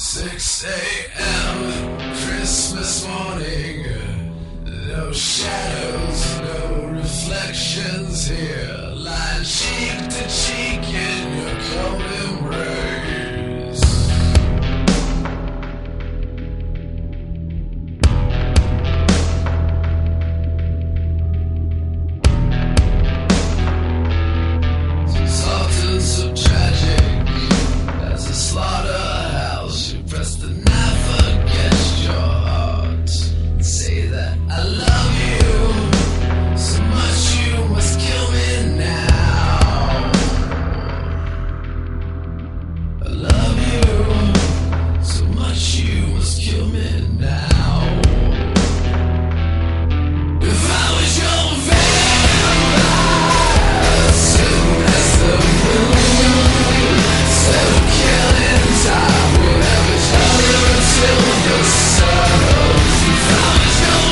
6 a.m. Christmas morning. No shadows, no reflections here. Lying cheek to cheek in your cold embrace. Soft and so tragic as a slaughterhouse. You press the knife against your heart and say that I love you so much you must kill me now. I love you so much you must kill me now. If I was your vampire, soon as the moon, instead of killing time, we'd have each other until the sun rose. If I was your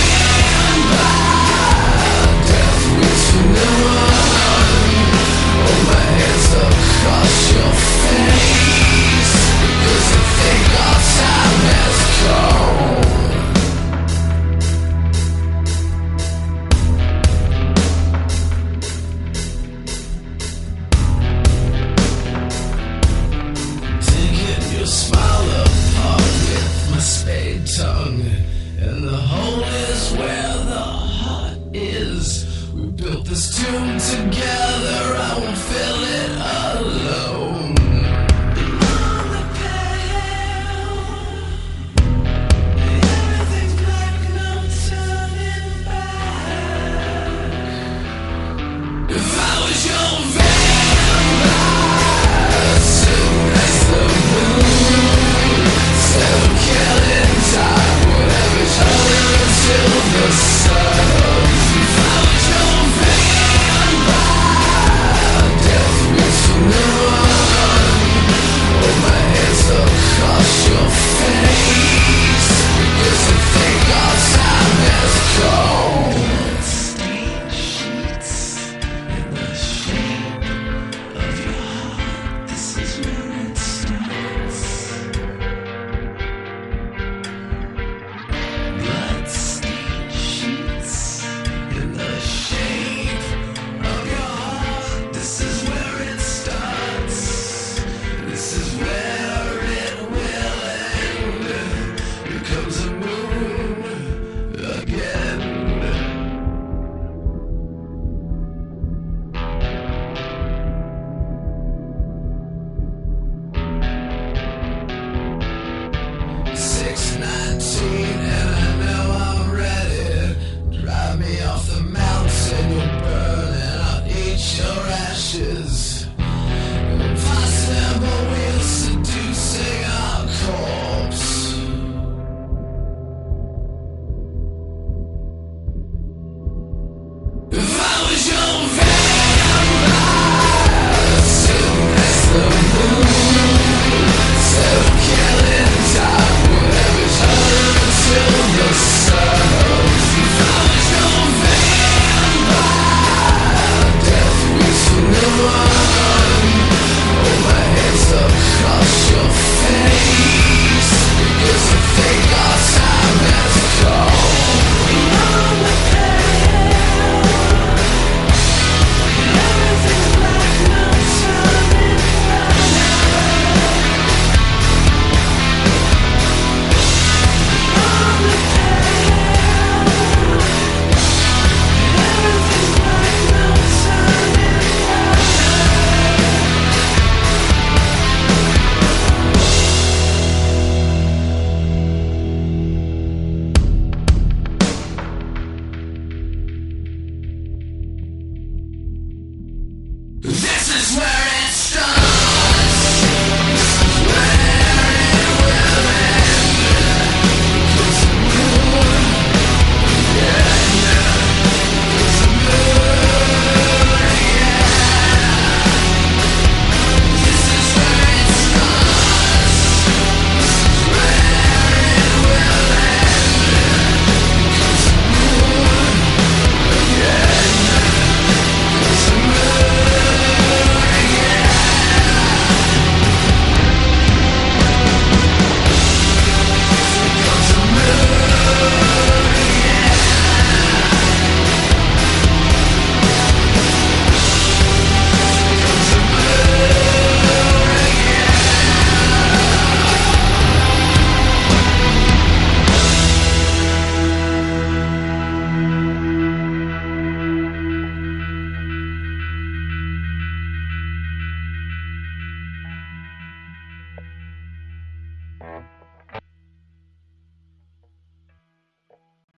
vampire, death weeps for no one. Hold my hands across your face, because I think our time has come. Taking your smile apart with my spade tongue, and the hole is where the heart is. We built this tomb together, I won't fill